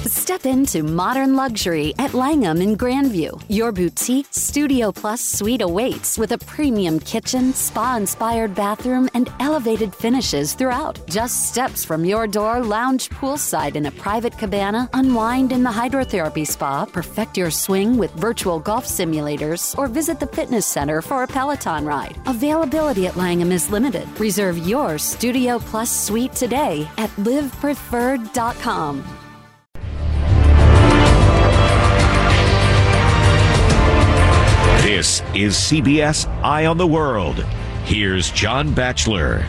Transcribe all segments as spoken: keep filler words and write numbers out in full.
Step into modern luxury at Langham in Grandview. Your boutique Studio Plus suite awaits with a premium kitchen, spa-inspired bathroom, and elevated finishes throughout. Just steps from your door, lounge poolside in a private cabana, unwind in the hydrotherapy spa, perfect your swing with virtual golf simulators, or visit the fitness center for a Peloton ride. Availability at Langham is limited. Reserve your Studio Plus suite today at live preferred dot com. This is C B S Eye on the World. Here's John Batchelor.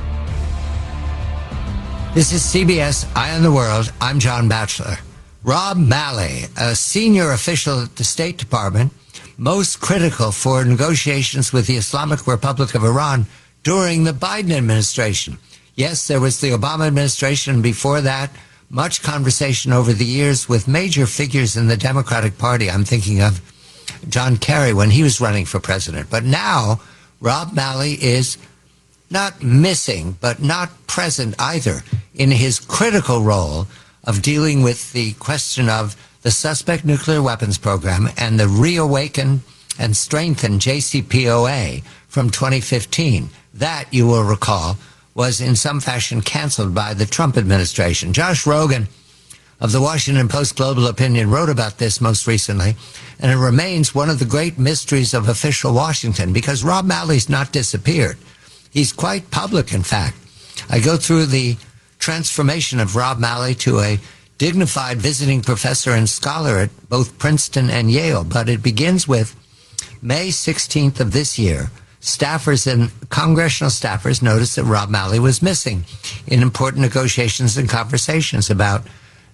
This is C B S Eye on the World. I'm John Batchelor. Rob Malley, a senior official at the State Department, most critical for negotiations with the Islamic Republic of Iran during the Biden administration. Yes, there was the Obama administration. Before that, much conversation over the years with major figures in the Democratic Party. I'm thinking of John Kerry when he was running for president. But now, Rob Malley is not missing, but not present either in his critical role of dealing with the question of the suspect nuclear weapons program and the reawakened and strengthened J C P O A from twenty fifteen. That, you will recall, was in some fashion canceled by the Trump administration. Josh Rogin of the Washington Post Global Opinion wrote about this most recently, and it remains one of the great mysteries of official Washington because Rob Malley's not disappeared. He's quite public, in fact. I go through the transformation of Rob Malley to a dignified visiting professor and scholar at both Princeton and Yale, but it begins with May sixteenth of this year. Staffers and congressional staffers noticed that Rob Malley was missing in important negotiations and conversations about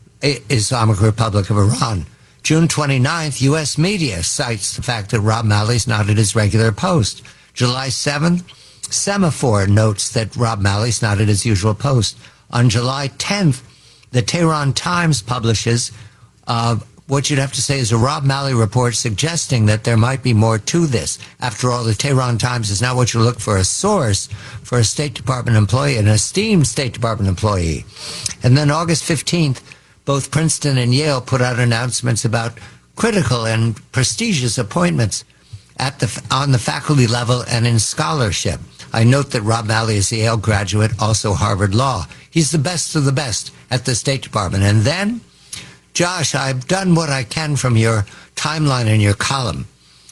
Islamic Republic of Iran. June twenty-ninth, U S media cites the fact that Rob Malley's not at his regular post. July seventh, Semaphore notes that Rob Malley's not at his usual post. On July tenth, the Tehran Times publishes uh, what you'd have to say is a Rob Malley report suggesting that there might be more to this. After all, the Tehran Times is not what you look for, a source for a State Department employee, an esteemed State Department employee. And then August fifteenth, both Princeton and Yale put out announcements about critical and prestigious appointments at the on the faculty level and in scholarship. I note that Rob Malley is a Yale graduate, also Harvard Law. He's the best of the best at the State Department. And then, Josh, I've done what I can from your timeline and your column.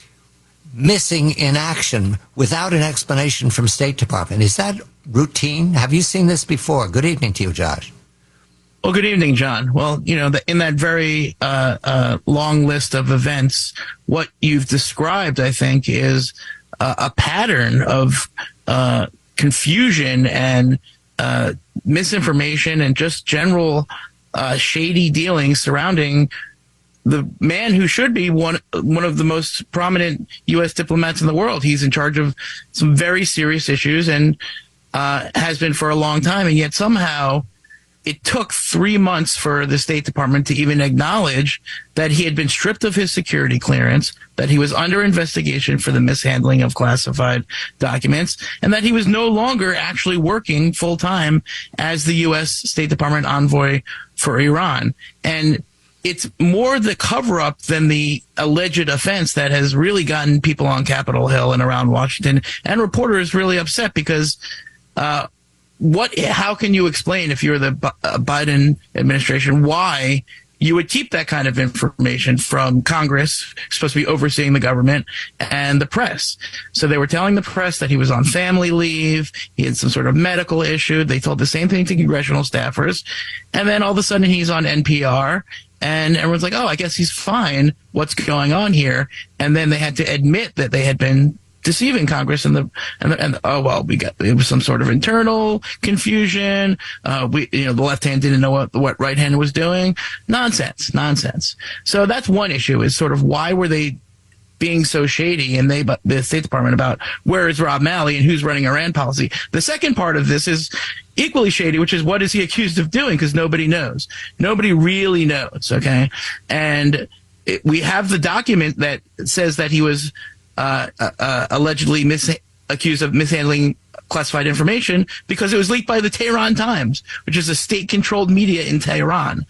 Missing in action without an explanation from State Department. Is that routine? Have you seen this before? Good evening to you, Josh. Well, good evening, John. Well, you know, the, in that very uh, uh, long list of events, what you've described, I think, is uh, a pattern of uh, confusion and uh, misinformation and just general uh, shady dealings surrounding the man who should be one one of the most prominent U S diplomats in the world. He's in charge of some very serious issues and uh, has been for a long time, and yet somehow it took three months for the State Department to even acknowledge that he had been stripped of his security clearance, that he was under investigation for the mishandling of classified documents, and that he was no longer actually working full-time as the U S State Department envoy for Iran. And it's more the cover-up than the alleged offense that has really gotten people on Capitol Hill and around Washington and reporters really upset because uh, What? How can you explain, if you're the Biden administration, why you would keep that kind of information from Congress, supposed to be overseeing the government, and the press? So they were telling the press that he was on family leave, he had some sort of medical issue. They told the same thing to congressional staffers. And then all of a sudden he's on N P R, and everyone's like, oh, I guess he's fine. What's going on here? And then they had to admit that they had been deceiving Congress, and the and, the, and oh well, we got it was some sort of internal confusion. Uh, we you know the left hand didn't know what what right hand was doing. Nonsense, nonsense. So that's one issue: is sort of why were they being so shady, and they but the State Department about where is Rob Malley and who's running Iran policy. The second part of this is equally shady, which is what is he accused of doing? Because nobody knows. Nobody really knows. Okay, and it, we have the document that says that he was. Uh, uh, allegedly mis- accused of mishandling classified information because it was leaked by the Tehran Times, which is a state-controlled media in Tehran.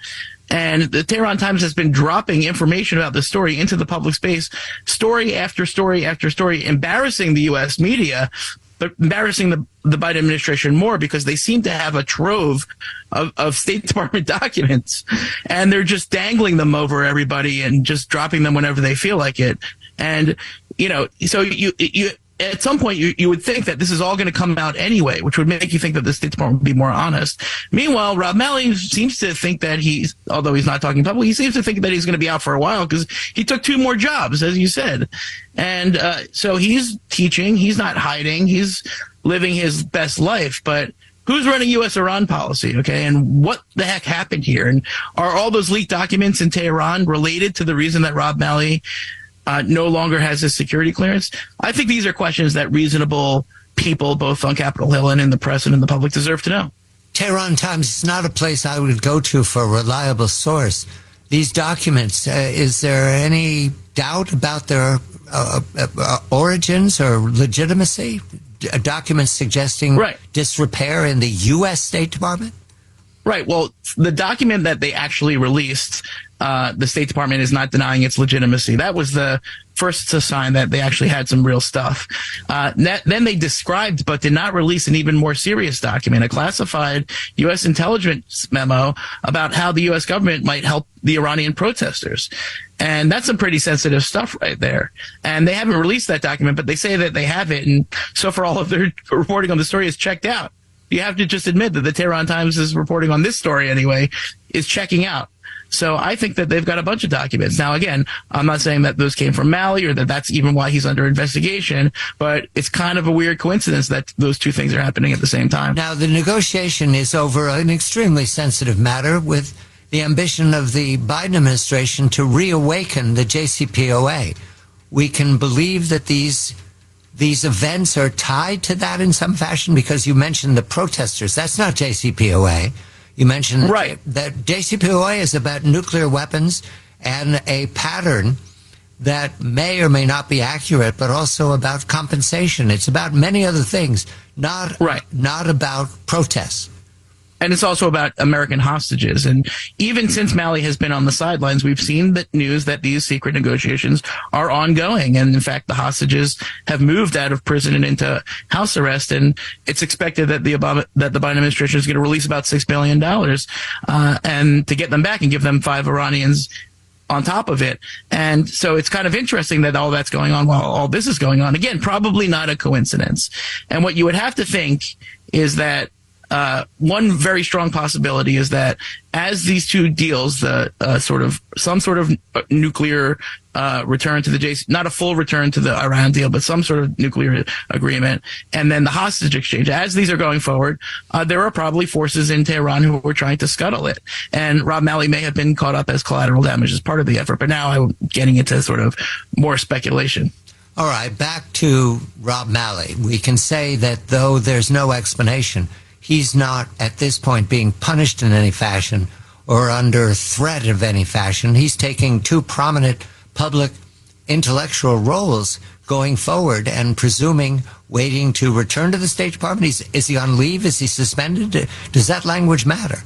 And the Tehran Times has been dropping information about this story into the public space, story after story after story, embarrassing the U S media, but embarrassing the, the Biden administration more because they seem to have a trove of, of State Department documents, and they're just dangling them over everybody and just dropping them whenever they feel like it. And, you know, so you, you, at some point, you, you would think that this is all going to come out anyway, which would make you think that the State Department would be more honest. Meanwhile, Rob Malley seems to think that he's, although he's not talking publicly, he seems to think that he's going to be out for a while because he took two more jobs, as you said. And uh, so he's teaching, he's not hiding, he's living his best life. But who's running U S Iran policy, okay? And what the heck happened here? And are all those leaked documents in Tehran related to the reason that Rob Malley Uh, no longer has his security clearance? I think these are questions that reasonable people, both on Capitol Hill and in the press and in the public, deserve to know. Tehran Times is not a place I would go to for a reliable source. These documents, uh, is there any doubt about their uh, uh, origins or legitimacy? D- documents suggesting right. disrepair in the U S State Department? Right. Well, the document that they actually released, uh, the State Department is not denying its legitimacy. That was the first to sign that they actually had some real stuff. Uh, that, then they described but did not release an even more serious document, a classified U S intelligence memo about how the U S government might help the Iranian protesters. And that's some pretty sensitive stuff right there. And they haven't released that document, but they say that they have it. And so far, all of their reporting on the story is checked out. You have to just admit that the Tehran Times is reporting on this story anyway, is checking out. So I think that they've got a bunch of documents. Now, again, I'm not saying that those came from Malley or that that's even why he's under investigation, but it's kind of a weird coincidence that those two things are happening at the same time. Now, the negotiation is over an extremely sensitive matter with the ambition of the Biden administration to reawaken the J C P O A. We can believe that these These events are tied to that in some fashion, because you mentioned the protesters. That's not J C P O A. You mentioned right. that J C P O A is about nuclear weapons and a pattern that may or may not be accurate, but also about compensation. It's about many other things, not, right. not about protests. And it's also about American hostages. And even since Malley has been on the sidelines, we've seen the news that these secret negotiations are ongoing. And in fact, the hostages have moved out of prison and into house arrest. And it's expected that the Obama, that the Biden administration is going to release about six billion dollars, uh, and to get them back and give them five Iranians on top of it. And so it's kind of interesting that all that's going on while all this is going on. Again, probably not a coincidence. And what you would have to think is that Uh, one very strong possibility is that as these two deals, the uh, sort of some sort of nuclear uh, return to the J C, not a full return to the Iran deal, but some sort of nuclear agreement, and then the hostage exchange, as these are going forward, uh, there are probably forces in Tehran who are trying to scuttle it. And Rob Malley may have been caught up as collateral damage as part of the effort, but now I'm getting into sort of more speculation. All right, back to Rob Malley. We can say that though there's no explanation, he's not, at this point, being punished in any fashion or under threat of any fashion. He's taking two prominent public intellectual roles going forward and presuming waiting to return to the State Department. He's, is he on leave? Is he suspended? Does that language matter?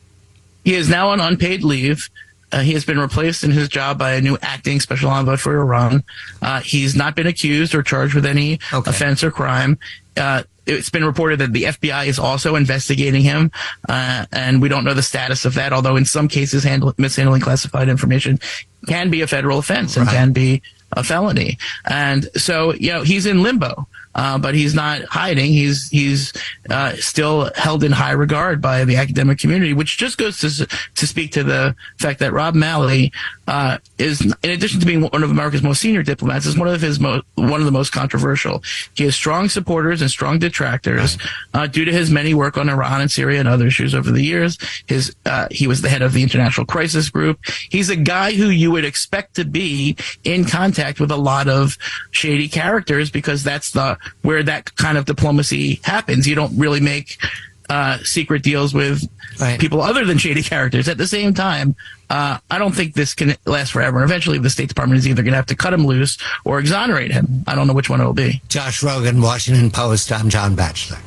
He is now on unpaid leave. Uh, he has been replaced in his job by a new acting special envoy for Iran. Uh, he's not been accused or charged with any okay. offense or crime. Uh, It's been reported that the F B I is also investigating him, uh, and we don't know the status of that, although in some cases handle, mishandling classified information can be a federal offense and right. can be a felony. And so, you know, he's in limbo, uh, but he's not hiding. He's he's uh, still held in high regard by the academic community, which just goes to to speak to the fact that Rob Malley uh, is, in addition to being one of America's most senior diplomats, is one of his most one of the most controversial. He has strong supporters and strong detractors uh, due to his many work on Iran and Syria and other issues over the years. His uh, he was the head of the International Crisis Group. He's a guy who you would expect to be in contact with a lot of shady characters, because that's the where that kind of diplomacy happens. You don't really make uh, secret deals with right. people other than shady characters. At the same time, uh, I don't think this can last forever. Eventually, the State Department is either going to have to cut him loose or exonerate him. I don't know which one it will be. Josh Rogin, Washington Post. I'm John Batchelor.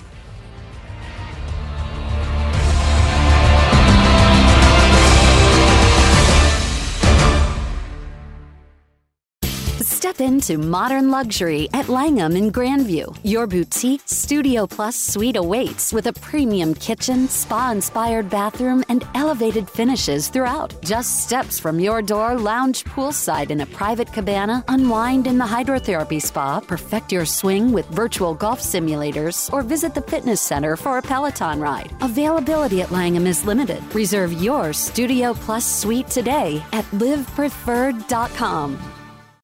Step into modern luxury at Langham in Grandview. Your boutique Studio Plus suite awaits with a premium kitchen, spa-inspired bathroom, and elevated finishes throughout. Just steps from your door, lounge poolside in a private cabana, unwind in the hydrotherapy spa, perfect your swing with virtual golf simulators, or visit the fitness center for a Peloton ride. Availability at Langham is limited. Reserve your Studio Plus suite today at live preferred dot com.